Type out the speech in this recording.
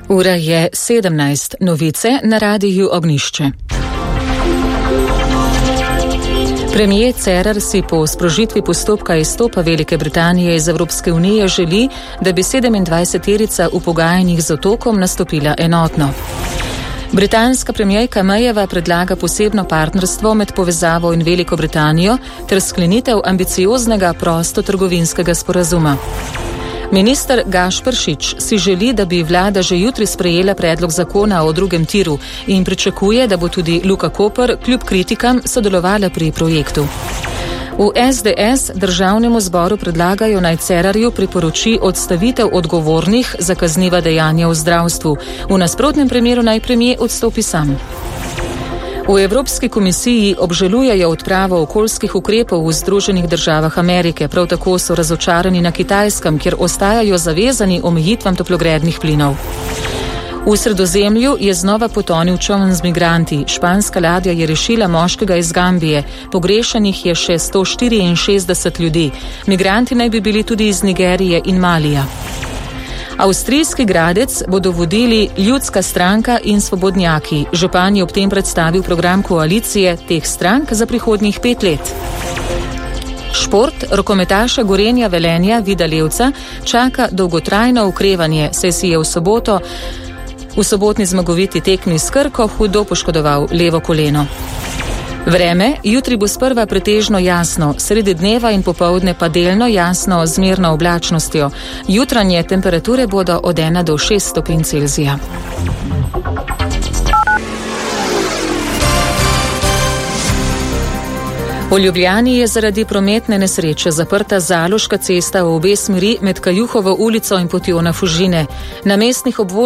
Ura je 17. Novice na radiju Ognjišče. Premier Cerar si po sprožitvi postopka izstopa Velike Britanije iz Evropske unije želi, da bi 27-terica v pogajanjih z Otokom nastopila enotno. Britanska premierka Mayeva predlaga posebno partnerstvo med povezavo in Veliko Britanijo ter sklenitev ambicioznega prostotrgovinskega sporazuma. Minister Gašperšič si želi, da bi vlada že jutri sprejela predlog zakona o drugem tiru in pričakuje, da bo tudi Luka Koper kljub kritikam sodelovala pri projektu. V SDS državnemu zboru predlagajo, naj Cerarju priporoči odstavitev odgovornih za kazniva dejanja v zdravstvu. V nasprotnem primeru naj premier odstopi sam. V Evropski komisiji obžalujejo odpravo okoljskih ukrepov v Združenih državah Amerike, prav tako so razočarani na Kitajskem, kjer ostajajo zavezani omejitvam toplogrednih plinov. V Sredozemlju je znova potonil čoln z migranti. Španska ladja je rešila moškega iz Gambije. Pogrešanih je še 164 ljudi. Migranti naj bi bili tudi iz Nigerije in Malija. Avstrijski Gradec bodo vodili Ljudska stranka in Svobodnjaki. Župan je ob tem predstavil program koalicije teh strank za prihodnjih 5 let. Šport, rokometaša Gorenja Velenja Vida Levca čaka dolgotrajno okrevanje, saj si je v sobotni zmagoviti tekmi s Krko hudo poškodoval levo koleno. Vreme, jutri bo sprva pretežno jasno, sredi dneva in popoldne pa delno jasno z zmerno oblačnostjo. Jutranje temperature bodo od 1 do 6 stopinj Celzija. V Ljubljani je zaradi prometne nesreče zaprta Zaloška cesta v obe smeri med Kajuhovo ulico in Potjo na Fužine. Na mestnih obvozih